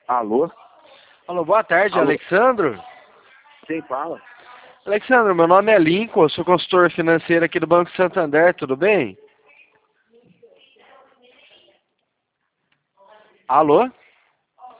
Alô? Alô, boa tarde, Alô? Alexandro. Quem fala? Alexandro, meu nome é Lincoln, eu sou consultor financeiro aqui do Banco Santander, tudo bem? Alô?